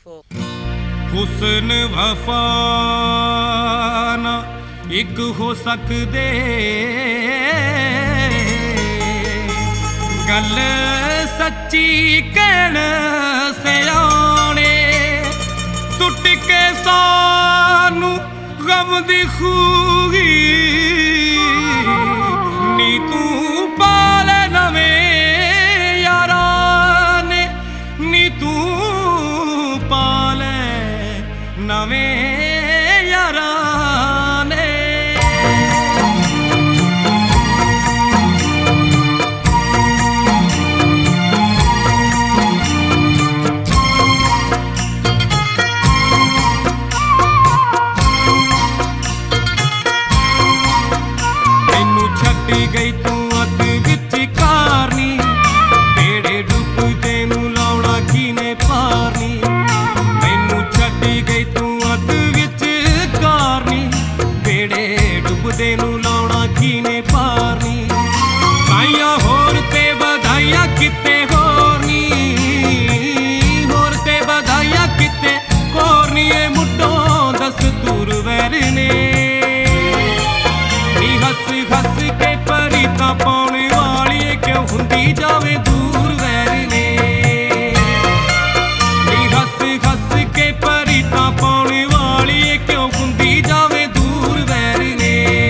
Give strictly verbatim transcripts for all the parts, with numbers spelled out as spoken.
folk. हुस्न वफा ना एक हो सकदे, गल सच्ची कहण सियाणे, सुट के सानू गम दी खूही नी तू पाल नवें यारा ने, नी तू पाल नवें यारा ने। मैनू छड्ड गई तू अध विच कारनी, बेड़े डुबदे नू लाउणा किने पारनी। मैनू छड्ड गई तू अध विच कारनी, बेड़े डुबदे नू लाउणा किने पारनी। साइयां होर ते बधाइयां किते होर नी, होर ते बधाइयां किते होर नी, ए मुट्टों दस्तूर वैर ने। नी हस हस के परीता पाउण वाली क्यों हुंदी जावे दूर वैर ने। नी हस हस के परीता पाउण वाली क्यों हुंदी जावे दूर वैर ने।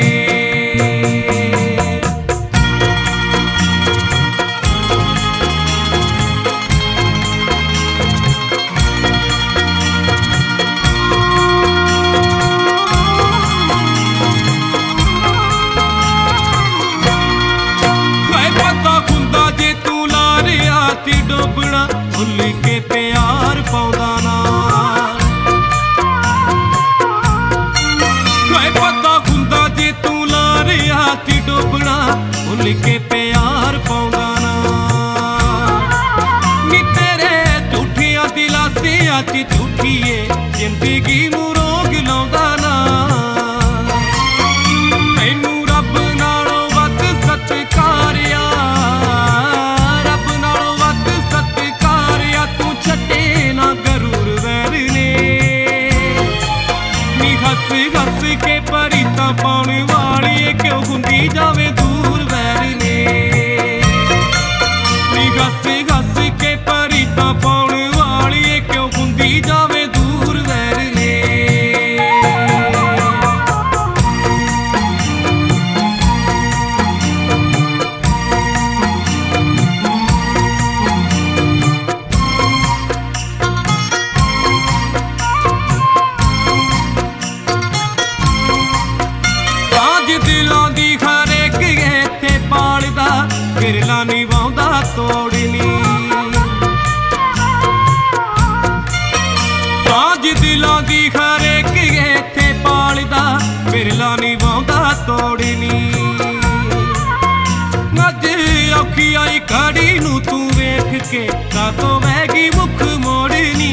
डोबना भुल के प्यार पाउंदा ना, पता हुंदा जे तू ला रिहा ती डोबना भुल के प्यार पाउंदा ना। नी तेरे झूठियां दिलासियां च झूठिए जिंदगी नू रोग लाउंदा ना। तैनू रब नालों वध सत्कारिया, हस हस के परीता पाउण वाली क्यों हुंदी जावे दूर वैर ने। नी हस हस के परीता पाउण वाली क्यों हुंदी जावे दूर वैर ने। दिलों दी हरेक इत्थे पालदा, बिरला निभाउंदा तोड़नी। साज दिलों दी हरेक इत्थे पालदा, बिरला निभाउंदा तोड़नी। अज औखी आई घड़ी नू तू वेख के कातों वैगी मुख मोड़नी।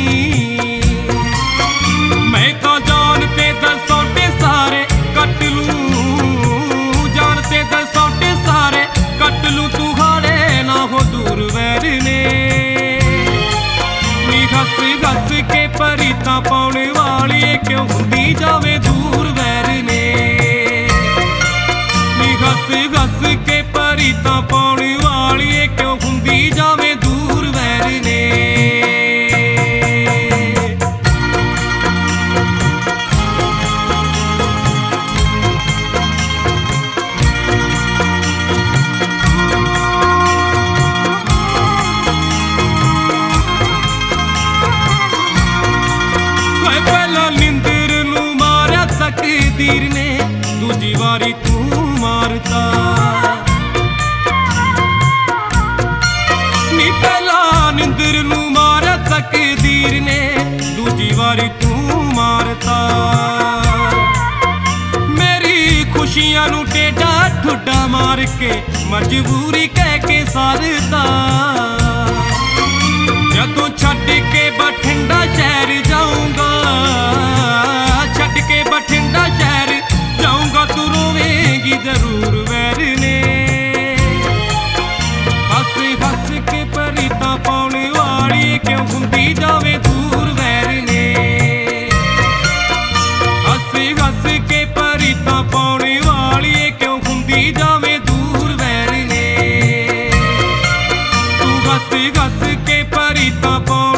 मैं तो जान ते दसौटे सारे कट लूं, दसौटे सारे कट लूं, तू हाड़े ना हो दूर वैर ने। नी हस हस के परीता पाउण वाली क्यों हुंदी जावे दूर वैर ने। नी हस हस के परीता पाउण वाली क्यों हुंदी जावे दूर वैर ने। तकदीर ने दूजी वारी तू मारता, नी पहला निंदर नू मारा तकदीर ने दूजी वारी तू मारता। मेरी खुशियां नू टेढ़ा ठुड्डा मार के मजबूरी कह के सारता। जदों छड्ड के बठिंडा शहर जाऊंगा, छड्ड के बठिंडा शहर जाऊंगा, तू रोवेगी जरूर वैर ने। हस हस के परीता पाउण वाली क्यों हुंदी जावे दूर वैर हस हस के परी तो